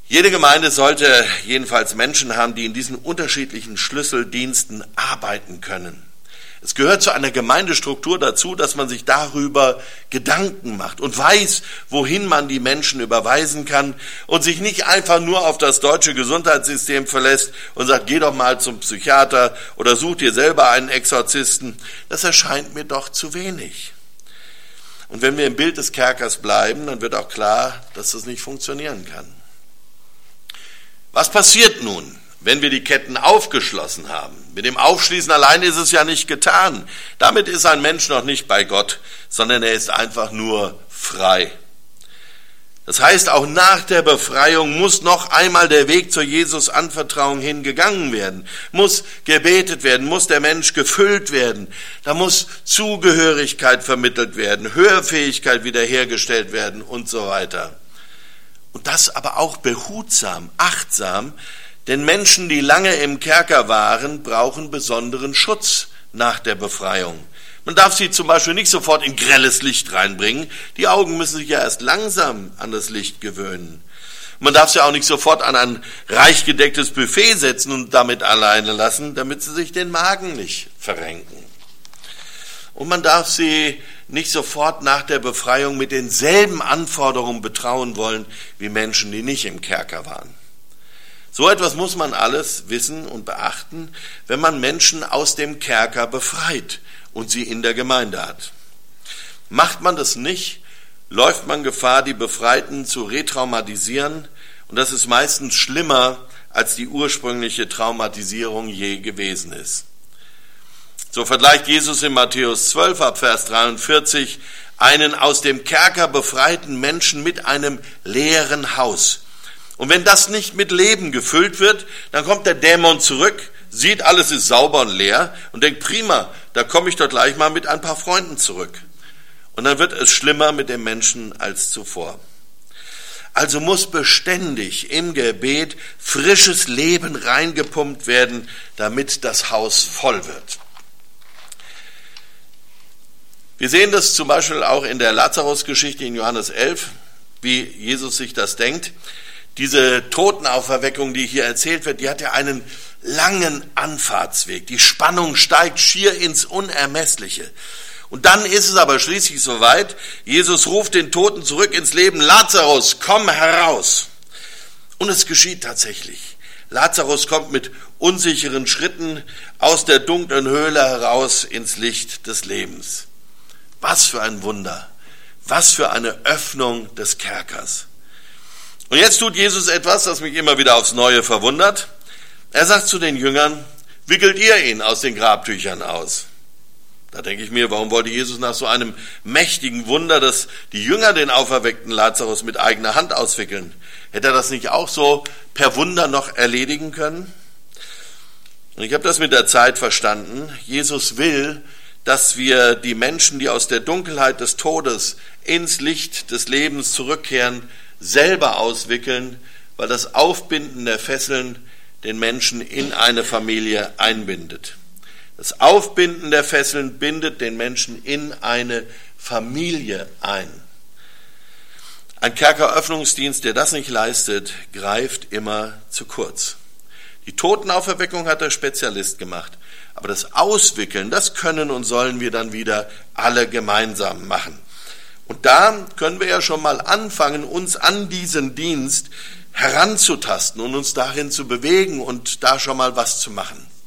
Jede Gemeinde sollte jedenfalls Menschen haben, die in diesen unterschiedlichen Schlüsseldiensten arbeiten können. Es gehört zu einer Gemeindestruktur dazu, dass man sich darüber Gedanken macht und weiß, wohin man die Menschen überweisen kann und sich nicht einfach nur auf das deutsche Gesundheitssystem verlässt und sagt, geh doch mal zum Psychiater oder such dir selber einen Exorzisten. Das erscheint mir doch zu wenig. Und wenn wir im Bild des Kerkers bleiben, dann wird auch klar, dass das nicht funktionieren kann. Was passiert nun, wenn wir die Ketten aufgeschlossen haben? Mit dem Aufschließen allein ist es ja nicht getan. Damit ist ein Mensch noch nicht bei Gott, sondern er ist einfach nur frei. Das heißt, auch nach der Befreiung muss noch einmal der Weg zur Jesus-Anvertrauung hingegangen werden, muss gebetet werden, muss der Mensch gefüllt werden, da muss Zugehörigkeit vermittelt werden, Hörfähigkeit wiederhergestellt werden und so weiter. Und das aber auch behutsam, achtsam, denn Menschen, die lange im Kerker waren, brauchen besonderen Schutz nach der Befreiung. Man darf sie zum Beispiel nicht sofort in grelles Licht reinbringen. Die Augen müssen sich ja erst langsam an das Licht gewöhnen. Man darf sie auch nicht sofort an ein reich gedecktes Buffet setzen und damit alleine lassen, damit sie sich den Magen nicht verrenken. Und man darf sie nicht sofort nach der Befreiung mit denselben Anforderungen betrauen wollen wie Menschen, die nicht im Kerker waren. So etwas muss man alles wissen und beachten, wenn man Menschen aus dem Kerker befreit und sie in der Gemeinde hat. Macht man das nicht, läuft man Gefahr, die Befreiten zu retraumatisieren, und das ist meistens schlimmer, als die ursprüngliche Traumatisierung je gewesen ist. So vergleicht Jesus in Matthäus 12 ab Vers 43 einen aus dem Kerker befreiten Menschen mit einem leeren Haus. Und wenn das nicht mit Leben gefüllt wird, dann kommt der Dämon zurück, sieht, alles ist sauber und leer und denkt, prima, da komme ich doch gleich mal mit ein paar Freunden zurück. Und dann wird es schlimmer mit dem Menschen als zuvor. Also muss beständig im Gebet frisches Leben reingepumpt werden, damit das Haus voll wird. Wir sehen das zum Beispiel auch in der Lazarus-Geschichte in Johannes 11, wie Jesus sich das denkt. Diese Totenauferweckung, die hier erzählt wird, die hat ja einen langen Anfahrtsweg. Die Spannung steigt schier ins Unermessliche. Und dann ist es aber schließlich soweit. Jesus ruft den Toten zurück ins Leben. Lazarus, komm heraus. Und es geschieht tatsächlich. Lazarus kommt mit unsicheren Schritten aus der dunklen Höhle heraus ins Licht des Lebens. Was für ein Wunder. Was für eine Öffnung des Kerkers. Und jetzt tut Jesus etwas, das mich immer wieder aufs Neue verwundert. Er sagt zu den Jüngern, wickelt ihr ihn aus den Grabtüchern aus. Da denke ich mir, warum wollte Jesus nach so einem mächtigen Wunder, dass die Jünger den auferweckten Lazarus mit eigener Hand auswickeln? Hätte er das nicht auch so per Wunder noch erledigen können? Und ich habe das mit der Zeit verstanden. Jesus will, dass wir die Menschen, die aus der Dunkelheit des Todes ins Licht des Lebens zurückkehren, selber auswickeln, weil das Aufbinden der Fesseln den Menschen in eine Familie einbindet. Das Aufbinden der Fesseln bindet den Menschen in eine Familie ein. Ein Kerkeröffnungsdienst, der das nicht leistet, greift immer zu kurz. Die Totenauferweckung hat der Spezialist gemacht, aber das Auswickeln, das können und sollen wir dann wieder alle gemeinsam machen. Und da können wir ja schon mal anfangen, uns an diesen Dienst heranzutasten und uns darin zu bewegen und da schon mal was zu machen.